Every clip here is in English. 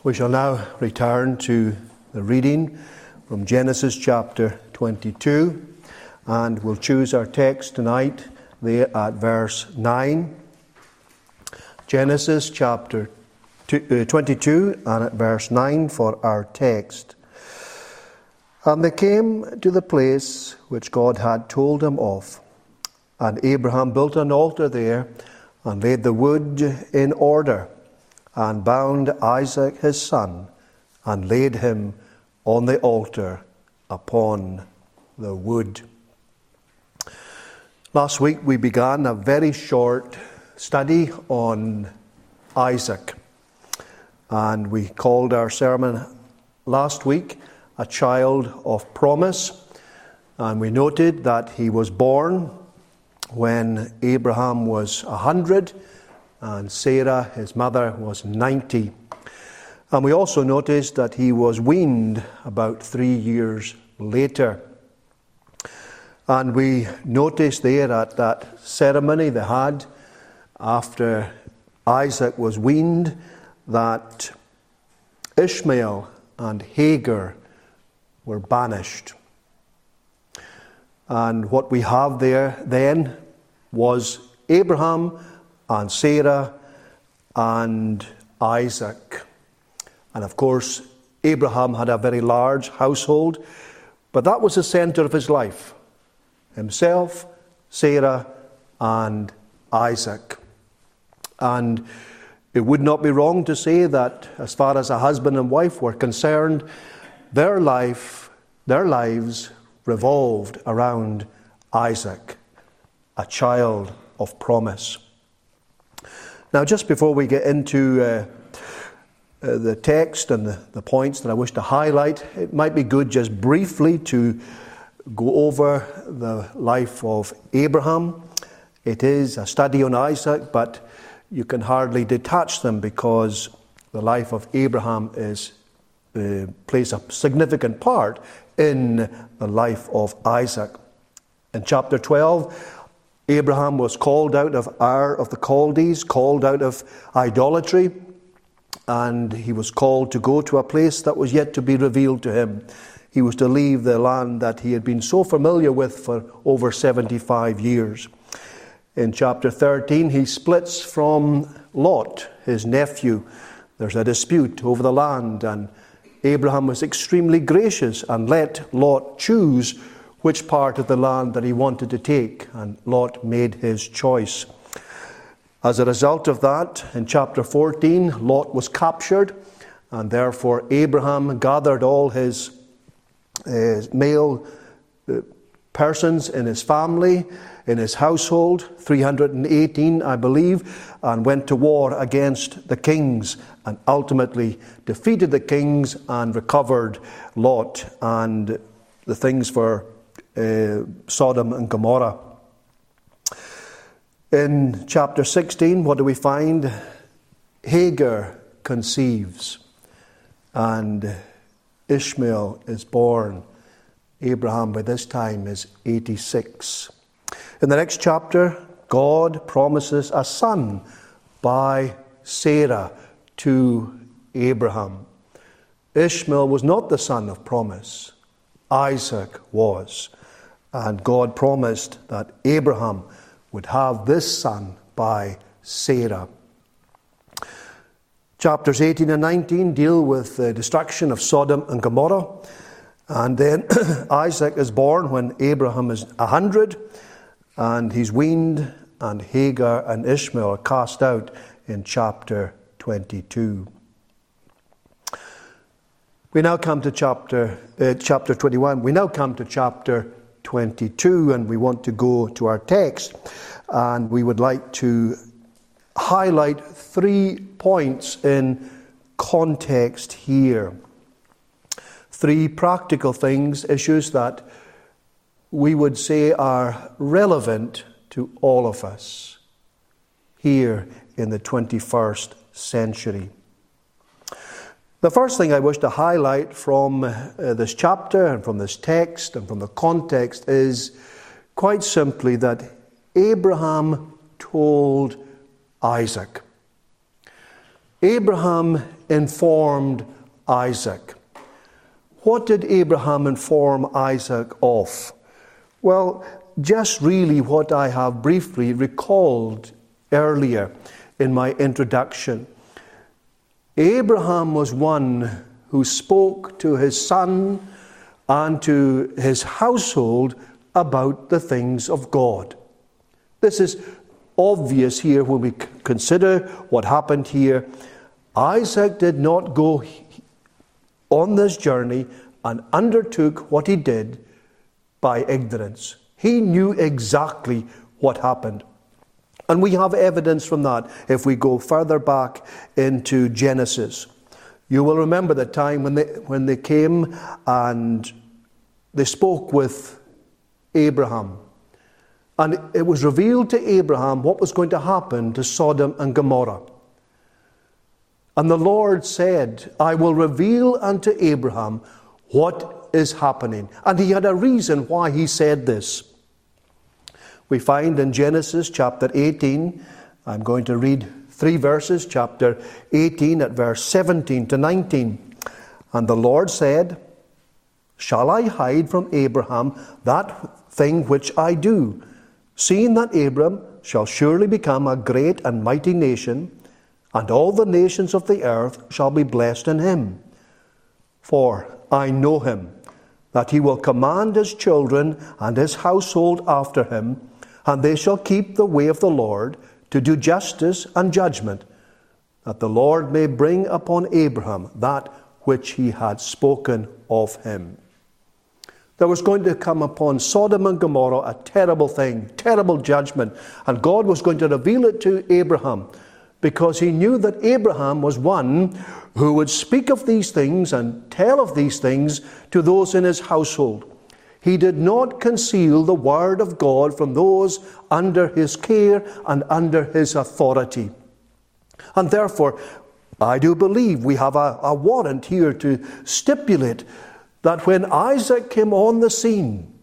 We shall now return to the reading from Genesis chapter 22, and we'll choose our text tonight there at verse 9. Genesis chapter 22 and at verse 9 for our text. And they came to the place which God had told him of, and Abraham built an altar there and laid the wood in order, and bound Isaac his son, and laid him on the altar upon the wood. Last week we began a very short study on Isaac, and we called our sermon last week A Child of Promise, and we noted that he was born when Abraham was 100 and Sarah, his mother, was 90. And we also noticed that he was weaned about 3 years later. And we noticed there at that ceremony they had after Isaac was weaned that Ishmael and Hagar were banished. And what we have there then was Abraham and Sarah and Isaac. And of course, Abraham had a very large household, but that was the center of his life. Himself, Sarah, and Isaac. And it would not be wrong to say that as far as a husband and wife were concerned, their lives revolved around Isaac, a child of promise. Now, just before we get into the text and the points that I wish to highlight, it might be good just briefly to go over the life of Abraham. It is a study on Isaac, but you can hardly detach them because the life of Abraham plays a significant part in the life of Isaac. In chapter 12, Abraham was called out of Ur of the Chaldees, called out of idolatry, and he was called to go to a place that was yet to be revealed to him. He was to leave the land that he had been so familiar with for over 75 years. In chapter 13, he splits from Lot, his nephew. There's a dispute over the land, and Abraham was extremely gracious and let Lot choose which part of the land that he wanted to take, and Lot made his choice. As a result of that, in chapter 14, Lot was captured, and therefore Abraham gathered all his male persons in his family, in his household, 318, I believe, and went to war against the kings, and ultimately defeated the kings and recovered Lot and the things for Sodom and Gomorrah. In chapter 16, what do we find? Hagar conceives, and Ishmael is born. Abraham by this time is 86. In the next chapter, God promises a son by Sarah to Abraham. Ishmael was not the son of promise. Isaac was. And God promised that Abraham would have this son by Sarah. Chapters 18 and 19 deal with the destruction of Sodom and Gomorrah. And then Isaac is born when Abraham is 100, and he's weaned, and Hagar and Ishmael are cast out in chapter 22. We now come to chapter 21. We now come to chapter 22, and we want to go to our text, and we would like to highlight 3 points in context here. 3 practical things, issues that we would say are relevant to all of us here in the 21st century. The first thing I wish to highlight from this chapter and from this text and from the context is quite simply that Abraham told Isaac. Abraham informed Isaac. What did Abraham inform Isaac of? Well, just really what I have briefly recalled earlier in my introduction. Abraham was one who spoke to his son and to his household about the things of God. This is obvious here when we consider what happened here. Isaac did not go on this journey and undertook what he did by ignorance. He knew exactly what happened. And we have evidence from that if we go further back into Genesis. You will remember the time when they came and they spoke with Abraham. And it was revealed to Abraham what was going to happen to Sodom and Gomorrah. And the Lord said, I will reveal unto Abraham what is happening. And he had a reason why he said this. We find in Genesis chapter 18, I'm going to read 3 verses, chapter 18 at verse 17 to 19. And the Lord said, shall I hide from Abraham that thing which I do, seeing that Abram shall surely become a great and mighty nation, and all the nations of the earth shall be blessed in him? For I know him, that he will command his children and his household after him, and they shall keep the way of the Lord, to do justice and judgment, that the Lord may bring upon Abraham that which he had spoken of him. There was going to come upon Sodom and Gomorrah a terrible thing, terrible judgment, and God was going to reveal it to Abraham, because he knew that Abraham was one who would speak of these things and tell of these things to those in his household. He did not conceal the word of God from those under his care and under his authority. And therefore, I do believe we have a warrant here to stipulate that when Isaac came on the scene,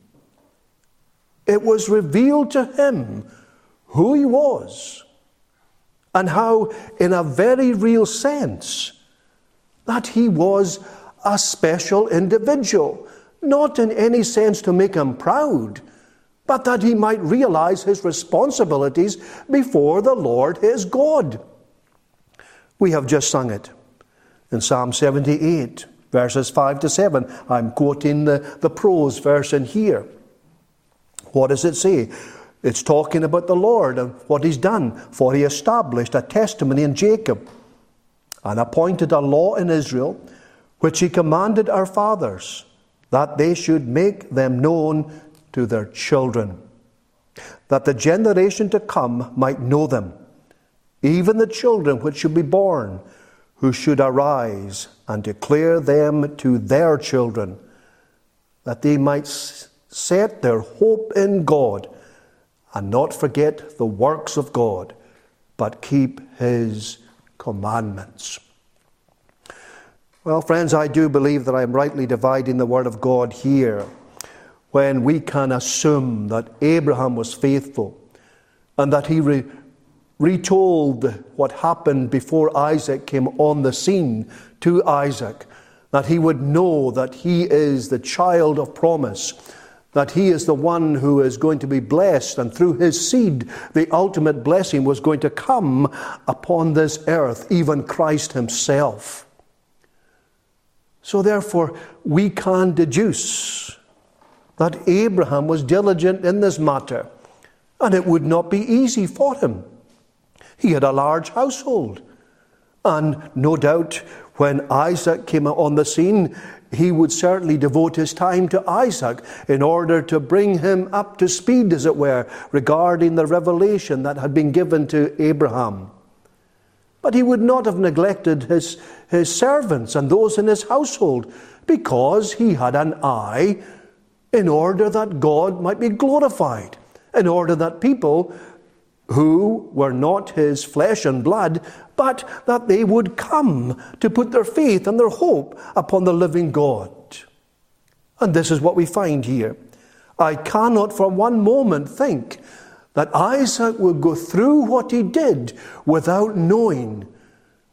it was revealed to him who he was, and how, in a very real sense, that he was a special individual. Not in any sense to make him proud, but that he might realize his responsibilities before the Lord his God. We have just sung it in Psalm 78, verses 5 to 7. I'm quoting the prose verse in here. What does it say? It's talking about the Lord and what he's done. For he established a testimony in Jacob, and appointed a law in Israel, which he commanded our fathers, that they should make them known to their children, that the generation to come might know them, even the children which should be born, who should arise and declare them to their children, that they might set their hope in God, and not forget the works of God, but keep his commandments. Well, friends, I do believe that I'm rightly dividing the word of God here when we can assume that Abraham was faithful and that he retold what happened before Isaac came on the scene to Isaac, that he would know that he is the child of promise, that he is the one who is going to be blessed, and through his seed the ultimate blessing was going to come upon this earth, even Christ himself. So therefore, we can deduce that Abraham was diligent in this matter, and it would not be easy for him. He had a large household, and no doubt when Isaac came on the scene, he would certainly devote his time to Isaac in order to bring him up to speed, as it were, regarding the revelation that had been given to Abraham. But he would not have neglected his servants and those in his household, because he had an eye in order that God might be glorified, in order that people who were not his flesh and blood, but that they would come to put their faith and their hope upon the living God. And this is what we find here. I cannot for one moment think that Isaac would go through what he did without knowing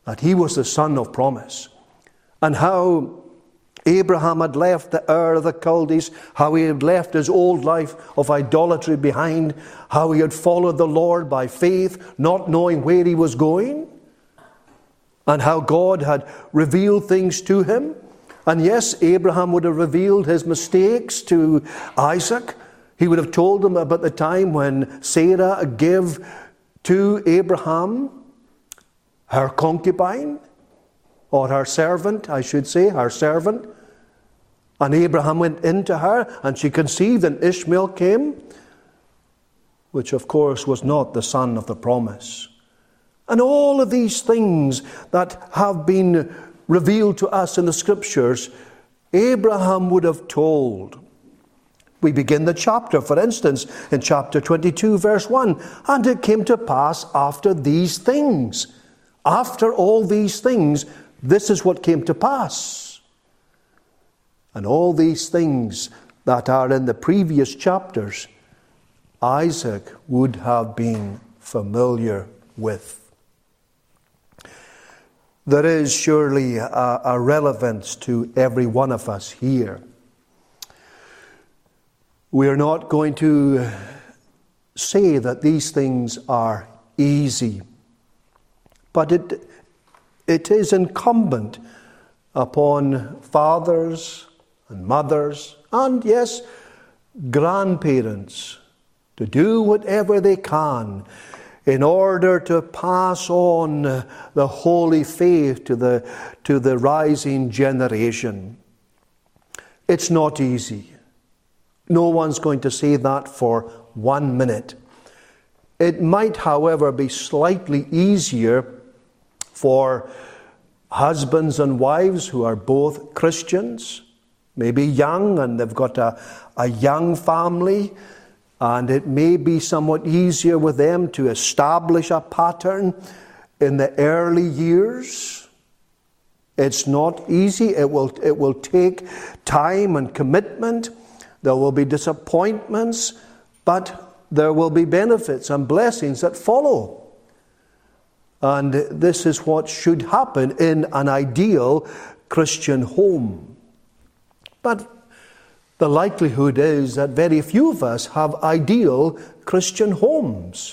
that he was the son of promise, and how Abraham had left the Ur of the Chaldees, how he had left his old life of idolatry behind, how he had followed the Lord by faith, not knowing where he was going, and how God had revealed things to him. And yes, Abraham would have revealed his mistakes to Isaac. He would have told him about the time when Sarah gave to Abraham her concubine, or her servant, I should say, her servant. And Abraham went into her, and she conceived, and Ishmael came, which of course was not the son of the promise. And all of these things that have been revealed to us in the Scriptures, Abraham would have told. We begin the chapter, for instance, in chapter 22, verse 1. And it came to pass after these things. After all these things, this is what came to pass. And all these things that are in the previous chapters, Isaac would have been familiar with. There is surely a relevance to every one of us here. We are not going to say that these things are easy, but it is incumbent upon fathers and mothers and, yes, grandparents to do whatever they can in order to pass on the holy faith to the rising generation. It's not easy. No one's going to say that for 1 minute. It might, however, be slightly easier for husbands and wives who are both Christians, maybe young, and they've got a young family, and it may be somewhat easier with them to establish a pattern in the early years. It's not easy. It will take time and commitment. There will be disappointments, but there will be benefits and blessings that follow. And this is what should happen in an ideal Christian home. But the likelihood is that very few of us have ideal Christian homes.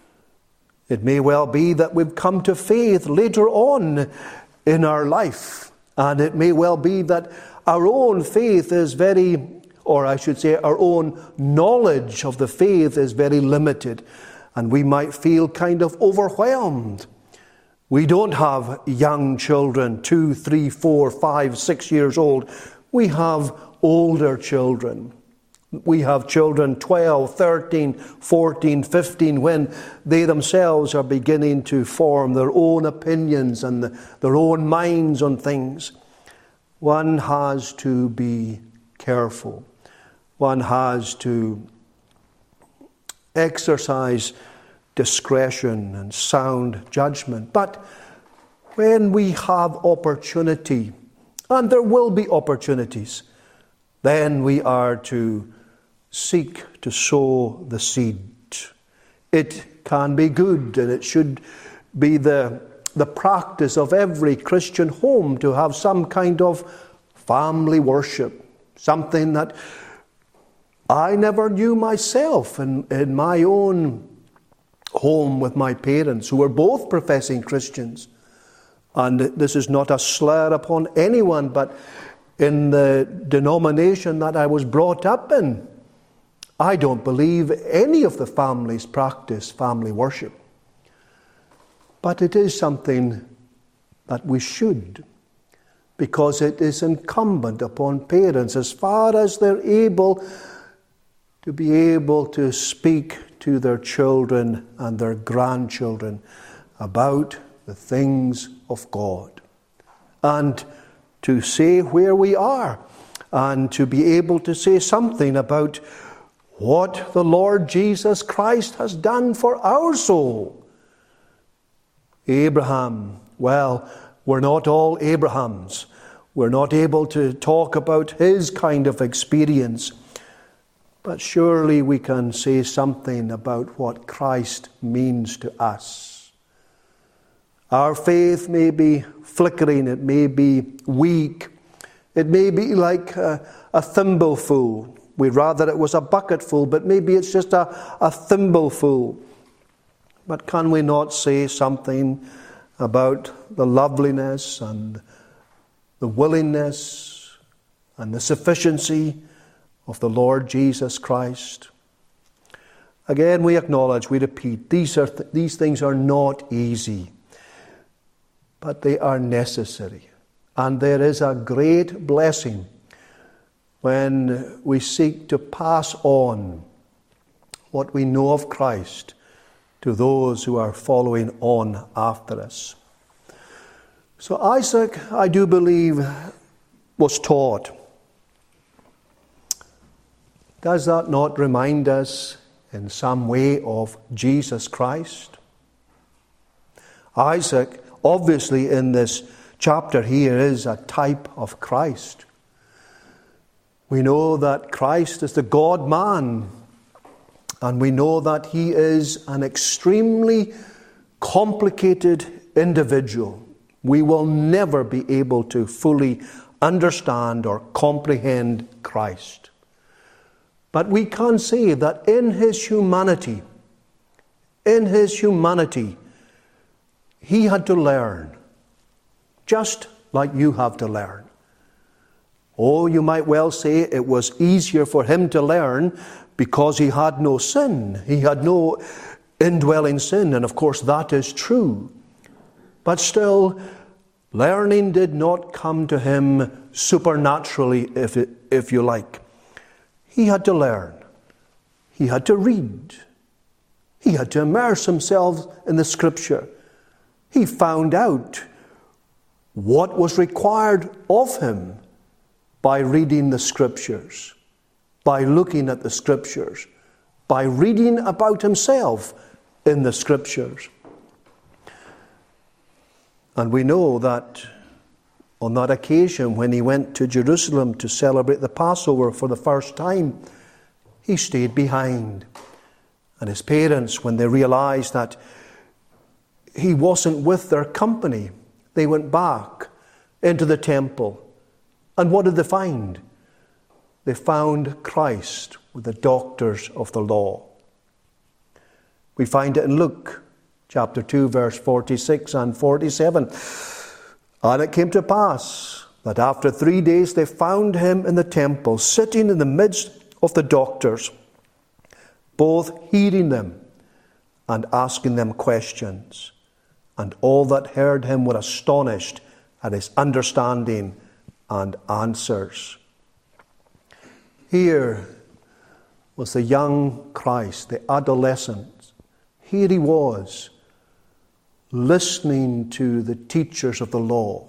It may well be that we've come to faith later on in our life. And it may well be that our own faith is very, or I should say our own knowledge of the faith is very limited. And we might feel kind of overwhelmed. We don't have young children, 2, 3, 4, 5, 6 years old. We have older children. We have children 12, 13, 14, 15 when they themselves are beginning to form their own opinions and their own minds on things. One has to be careful. One has to exercise discretion and sound judgment. But when we have opportunity, and there will be opportunities, then we are to seek to sow the seed. It can be good, and it should be the practice of every Christian home to have some kind of family worship, something that I never knew myself in my own home with my parents, who were both professing Christians. And this is not a slur upon anyone, but in the denomination that I was brought up in, I don't believe any of the families practice family worship. But it is something that we should, because it is incumbent upon parents, as far as they're able, to be able to speak to their children and their grandchildren about the things of God, and to say where we are, and to be able to say something about what the Lord Jesus Christ has done for our soul. Abraham, well, we're not all Abrahams. We're not able to talk about his kind of experience. But surely we can say something about what Christ means to us. Our faith may be flickering, it may be weak, it may be like a thimbleful. We'd rather it was a bucketful, but maybe it's just a thimbleful. But can we not say something about the loveliness and the willingness and the sufficiency of the Lord Jesus Christ? Again, we acknowledge, we repeat, these things are not easy, but they are necessary. And there is a great blessing when we seek to pass on what we know of Christ to those who are following on after us. So Isaac, I do believe, was taught. Does that not remind us in some way of Jesus Christ? Isaac, obviously in this chapter here, is a type of Christ. We know that Christ is the God-man, and we know that he is an extremely complicated individual. We will never be able to fully understand or comprehend Christ. But we can say that in his humanity, he had to learn, just like you have to learn. Oh, you might well say it was easier for him to learn because he had no sin. He had no indwelling sin, and of course that is true. But still, learning did not come to him supernaturally, if you like. He had to learn. He had to read. He had to immerse himself in the Scripture. He found out what was required of him by reading the Scriptures, by looking at the Scriptures, by reading about himself in the Scriptures. And we know that on that occasion when he went to Jerusalem to celebrate the Passover for the first time, he stayed behind. And his parents, when they realized that he wasn't with their company, they went back into the temple. And what did they find? They found Christ with the doctors of the law. We find it in Luke chapter 2, verse 46 and 47. And it came to pass that after 3 days they found him in the temple, sitting in the midst of the doctors, both hearing them and asking them questions. And all that heard him were astonished at his understanding and answers. Here was the young Christ, the adolescent. Here he was, listening to the teachers of the law.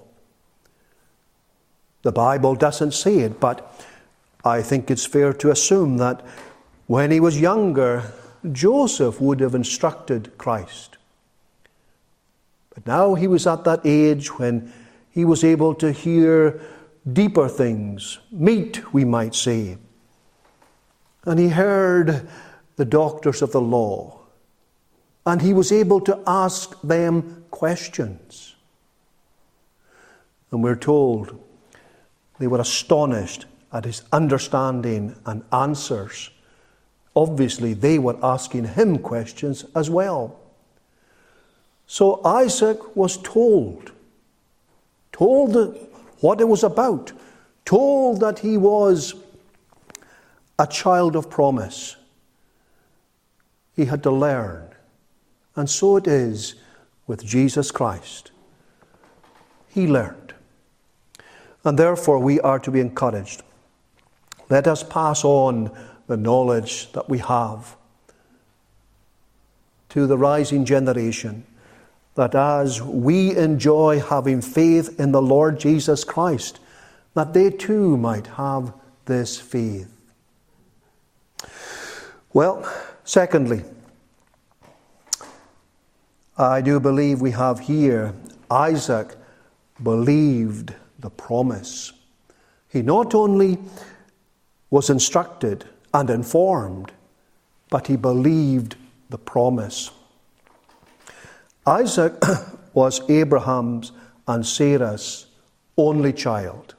The Bible doesn't say it, but I think it's fair to assume that when he was younger, Joseph would have instructed Christ. But now he was at that age when he was able to hear deeper things, meat, we might say. And he heard the doctors of the law. And he was able to ask them questions. And we're told they were astonished at his understanding and answers. Obviously, they were asking him questions as well. So Isaac was told what it was about, told that he was a child of promise. He had to learn. And so it is with Jesus Christ. He learned. And therefore we are to be encouraged. Let us pass on the knowledge that we have to the rising generation, that as we enjoy having faith in the Lord Jesus Christ, that they too might have this faith. Well, secondly, I do believe we have here Isaac believed the promise. He not only was instructed and informed, but he believed the promise. Isaac was Abraham's and Sarah's only child.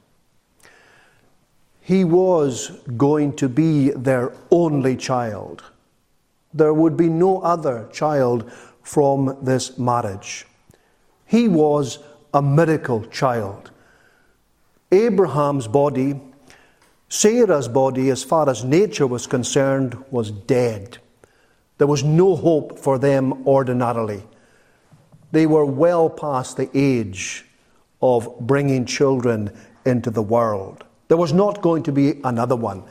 He was going to be their only child. There would be no other child from this marriage. He was a miracle child. Abraham's body, Sarah's body, as far as nature was concerned, was dead. There was no hope for them ordinarily. They were well past the age of bringing children into the world. There was not going to be another one.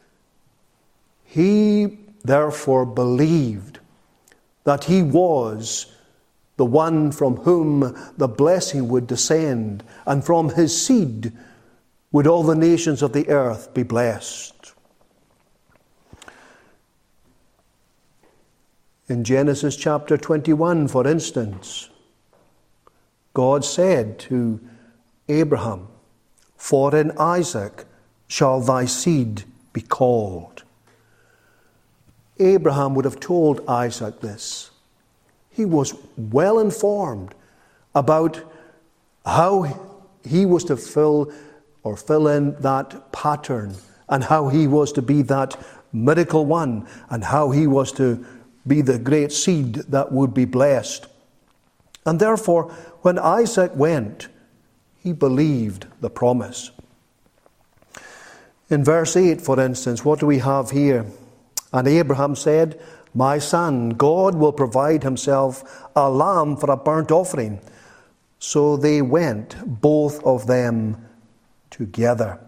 He therefore believed that he was the one from whom the blessing would descend, and from his seed would all the nations of the earth be blessed. In Genesis chapter 21, for instance, God said to Abraham, "For in Isaac shall thy seed be called." Abraham would have told Isaac this. He was well informed about how he was to fill in that pattern, and how he was to be that miracle one, and how he was to be the great seed that would be blessed. And therefore, when Isaac went, he believed the promise. In verse 8, for instance, what do we have here? And Abraham said, "My son, God will provide himself a lamb for a burnt offering." So they went, both of them together.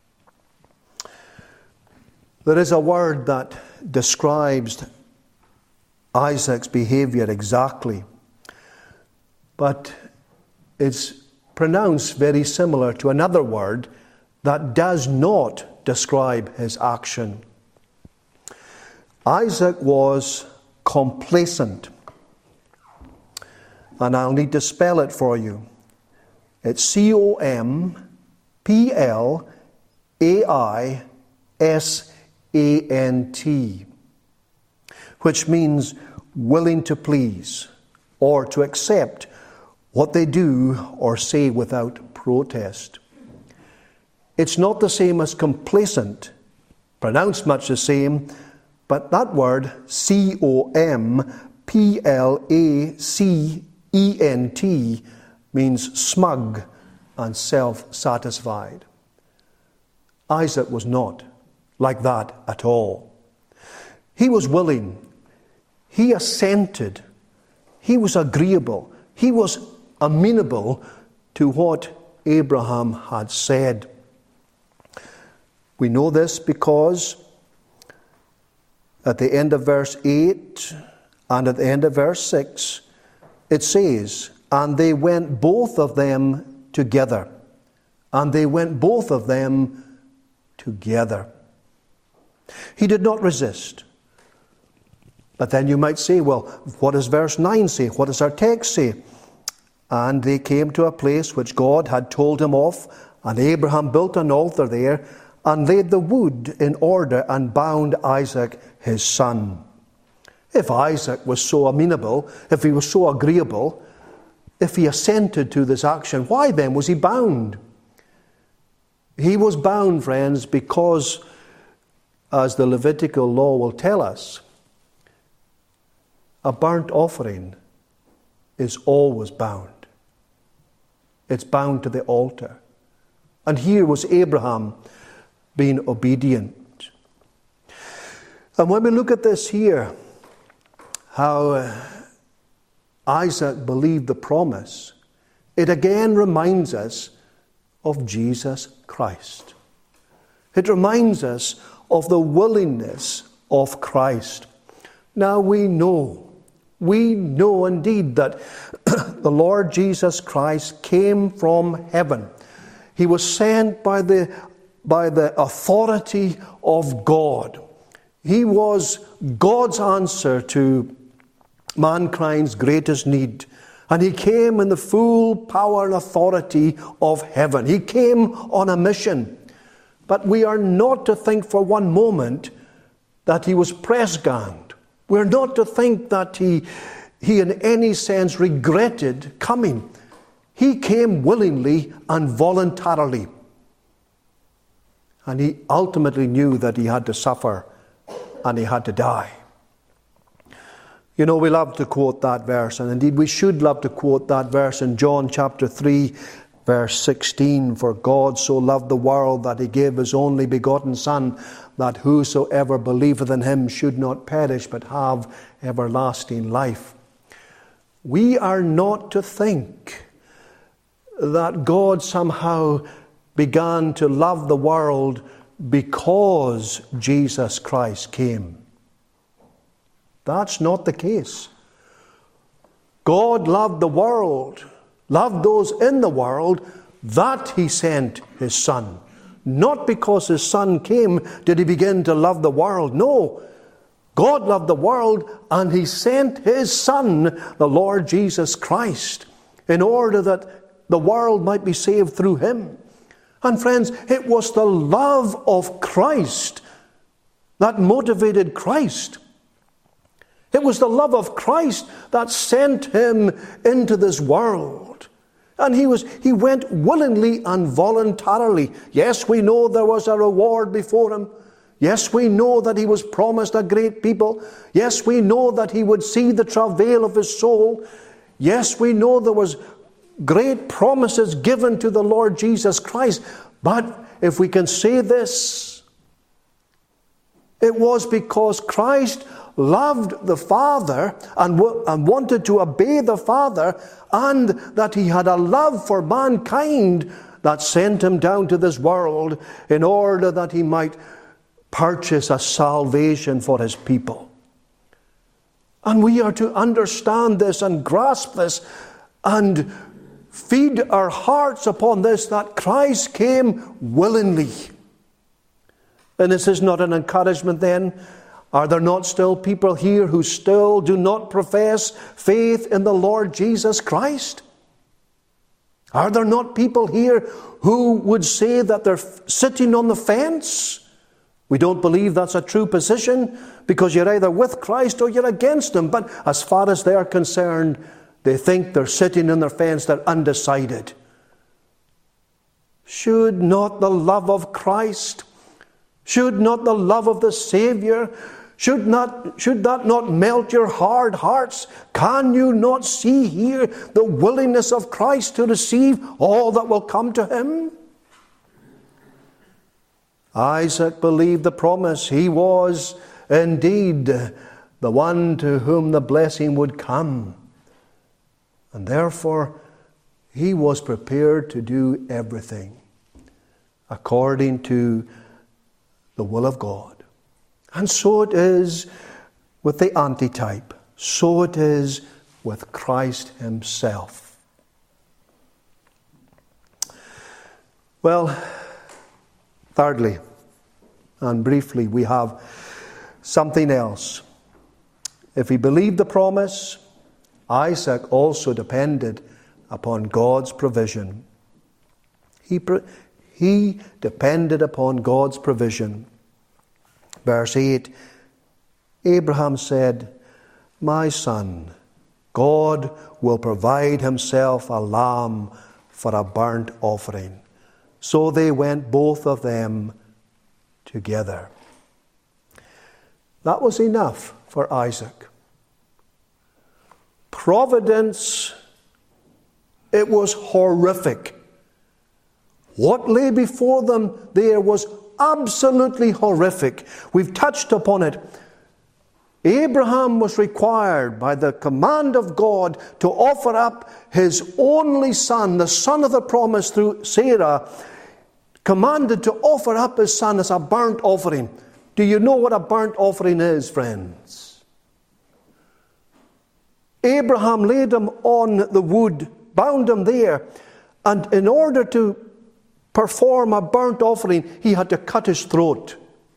There is a word that describes Isaac's behavior exactly, but it's pronounced very similar to another word that does not describe his action. Isaac was complacent, and I'll need to spell it for you. It's COMPLAISANT, which means willing to please, or to accept what they do or say without protest. It's not the same as complacent, pronounced much the same, but that word, COMPLACENT, means smug and self-satisfied. Isaac was not like that at all. He was willing. He assented. He was agreeable. He was amenable to what Abraham had said. We know this because at the end of verse 8 and at the end of verse 6, it says, "And they went both of them together." And they went both of them together. He did not resist. But then you might say, well, what does verse 9 say? What does our text say? "And they came to a place which God had told him of, and Abraham built an altar there, and laid the wood in order, and bound Isaac his son." If Isaac was so amenable, if he was so agreeable, if he assented to this action, why then was he bound? He was bound, friends, because, as the Levitical law will tell us, a burnt offering is always bound. It's bound to the altar. And here was Abraham being obedient. And when we look at this here, how Isaac believed the promise, it again reminds us of Jesus Christ. It reminds us of the willingness of Christ. Now we know indeed that the Lord Jesus Christ came from heaven. He was sent by the authority of God. He was God's answer to mankind's greatest need. And he came in the full power and authority of heaven. He came on a mission. But we are not to think for one moment that he was press-ganged. We're not to think that he he in any sense regretted coming. He came willingly and voluntarily. And he ultimately knew that he had to suffer and he had to die. You know, we love to quote that verse, and indeed we should love to quote that verse in John chapter 3, verse 16. For God so loved the world that he gave his only begotten Son, that whosoever believeth in him should not perish but have everlasting life. We are not to think that God somehow began to love the world because Jesus Christ came. That's not the case. God loved the world, loved those in the world, that he sent his Son. Not because his Son came did he begin to love the world. No. God loved the world and he sent his Son, the Lord Jesus Christ, in order that the world might be saved through him. And friends, it was the love of Christ that motivated Christ. It was the love of Christ that sent him into this world. And he went willingly and voluntarily. Yes, we know there was a reward before him. Yes, we know that he was promised a great people. Yes, we know that he would see the travail of his soul. Yes, we know there was great promises given to the Lord Jesus Christ. But if we can say this, it was because Christ loved the Father and wanted to obey the Father, and that he had a love for mankind that sent him down to this world in order that he might purchase a salvation for his people. And we are to understand this and grasp this and feed our hearts upon this, that Christ came willingly. And this is not an encouragement then. Are there not still people here who still do not profess faith in the Lord Jesus Christ? Are there not people here who would say that they're sitting on the fence? We don't believe that's a true position, because you're either with Christ or you're against him. But as far as they're concerned, they think they're sitting on their fence, they're undecided. Should not the love of Christ, should not the love of the Savior, should that not melt your hard hearts? Can you not see here the willingness of Christ to receive all that will come to him? Isaac believed the promise. He was indeed the one to whom the blessing would come. And therefore, he was prepared to do everything according to the will of God. And so it is with the antitype. So it is with Christ himself. Well, thirdly, and briefly, we have something else. If he believed the promise, Isaac also depended upon God's provision. He depended upon God's provision. Verse 8, Abraham said, "My son, God will provide himself a lamb for a burnt offering." So they went both of them together. That was enough for Isaac. Providence, it was horrific. What lay before them there was absolutely horrific. We've touched upon it. Abraham was required by the command of God to offer up his only son, the son of the promise through Sarah, commanded to offer up his son as a burnt offering. Do you know what a burnt offering is, friends? Abraham laid him on the wood, bound him there, and in order to perform a burnt offering, he had to cut his throat.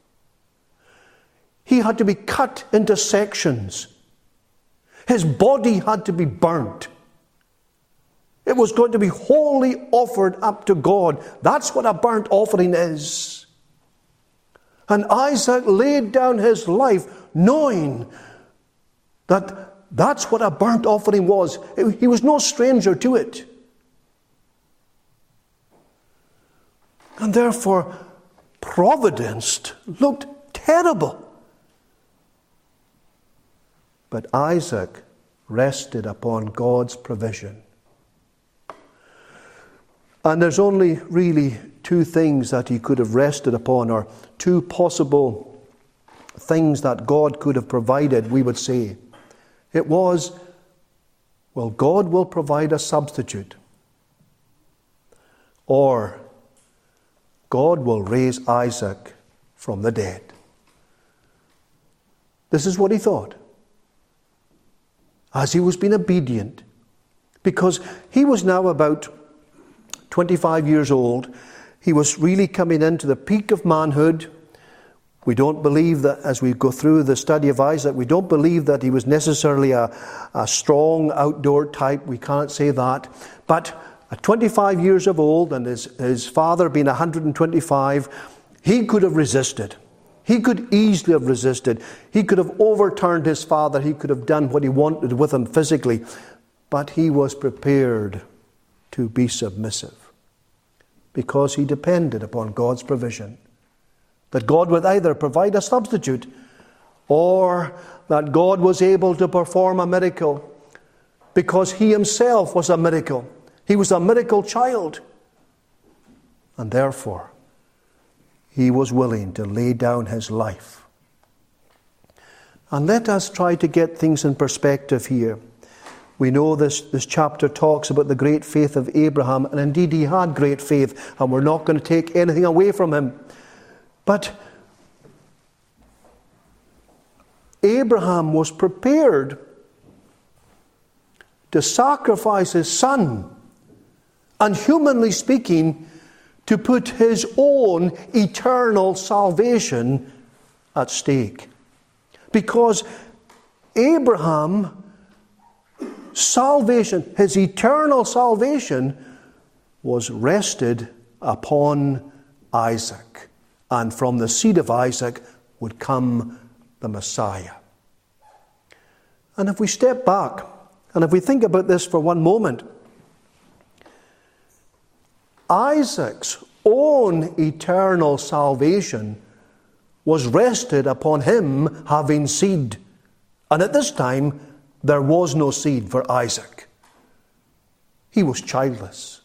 He had to be cut into sections. His body had to be burnt. It was going to be wholly offered up to God. That's what a burnt offering is. And Isaac laid down his life knowing that That's what a burnt offering was. He was no stranger to it. And therefore, providence looked terrible. But Isaac rested upon God's provision. And there's only really two things that he could have rested upon, or two possible things that God could have provided, we would say. It was, well, God will provide a substitute, or God will raise Isaac from the dead. This is what he thought, as he was being obedient, because he was now about 25 years old. He was really coming into the peak of manhood. We don't believe that, as we go through the study of Isaac, we don't believe that he was necessarily a strong outdoor type. We can't say that. But at 25 years of old, and his father being 125, he could have resisted. He could easily have resisted. He could have overturned his father. He could have done what he wanted with him physically. But he was prepared to be submissive, because he depended upon God's provision. That God would either provide a substitute, or that God was able to perform a miracle, because he himself was a miracle. He was a miracle child. And therefore, he was willing to lay down his life. And let us try to get things in perspective here. We know this chapter talks about the great faith of Abraham, and indeed he had great faith, and we're not going to take anything away from him. But Abraham was prepared to sacrifice his son, and humanly speaking, to put his own eternal salvation at stake. Because Abraham's salvation, his eternal salvation, was rested upon Isaac. And from the seed of Isaac would come the Messiah. And if we step back, and if we think about this for one moment, Isaac's own eternal salvation was rested upon him having seed. And at this time, there was no seed for Isaac. He was childless.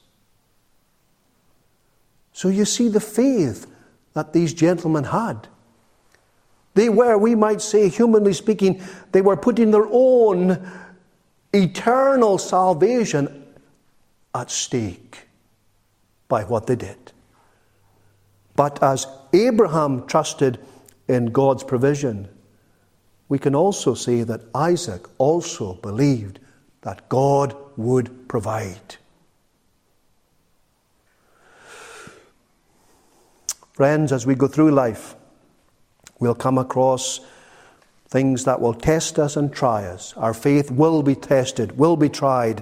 So you see the faith that these gentlemen had. They were, we might say, humanly speaking, they were putting their own eternal salvation at stake by what they did. But as Abraham trusted in God's provision, we can also say that Isaac also believed that God would provide. Friends, as we go through life, we'll come across things that will test us and try us. Our faith will be tested, will be tried.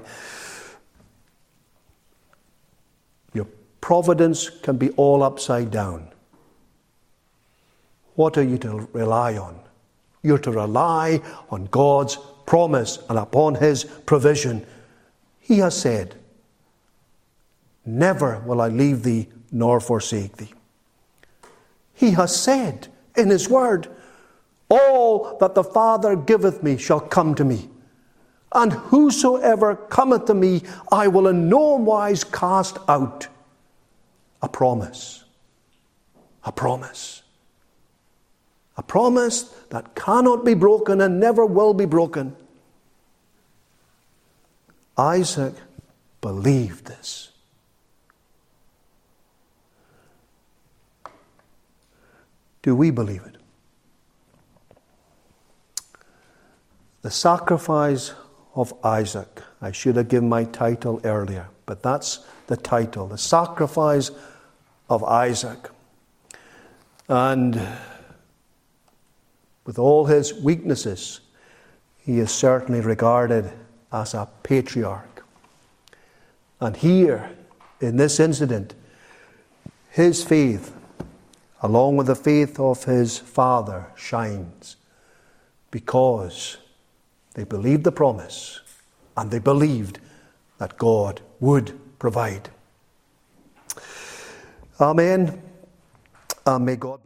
Your providence can be all upside down. What are you to rely on? You're to rely on God's promise and upon his provision. He has said, "Never will I leave thee nor forsake thee." He has said in his word, "All that the Father giveth me shall come to me. And whosoever cometh to me, I will in no wise cast out." A promise. A promise. A promise that cannot be broken and never will be broken. Isaac believed this. Do we believe it? The sacrifice of Isaac. I should have given my title earlier, but that's the title. The sacrifice of Isaac. And with all his weaknesses, he is certainly regarded as a patriarch. And here, in this incident, his faith, along with the faith of his father, shines, because They believed the promise, and they believed that God would provide. Amen. And may God